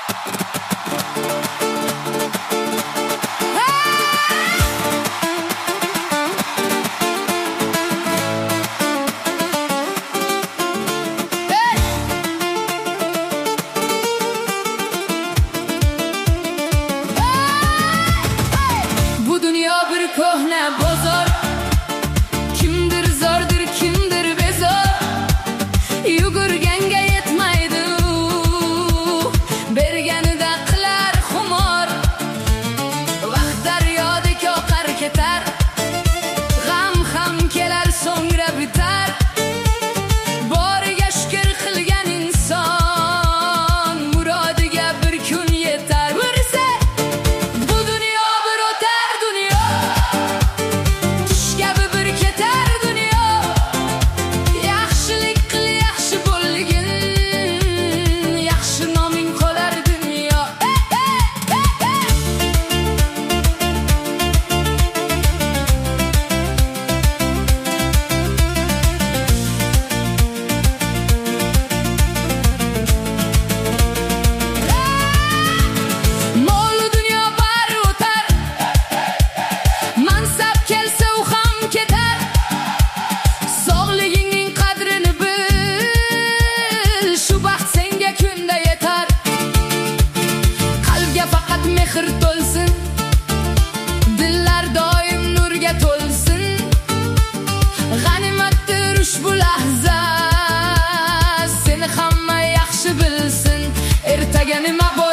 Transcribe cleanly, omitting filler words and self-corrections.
Kohne bozor, kimdir zordir, kimdir bezor. Yugurganga yetmaydi, berganida qilar xumor. Vaqt daryodek oqar ketar, g'am ham kelar so'ngra bitar. Boriga shukr qilgan inson murodiga bir kun yetar. Bilsa bu dunyo bir o'tar dunyo, mehr to'lsin, dillar doim nurga to'lsin. G'animatdir ushbu lahza, seni hamma yaxshi bilsin. Ertaga nima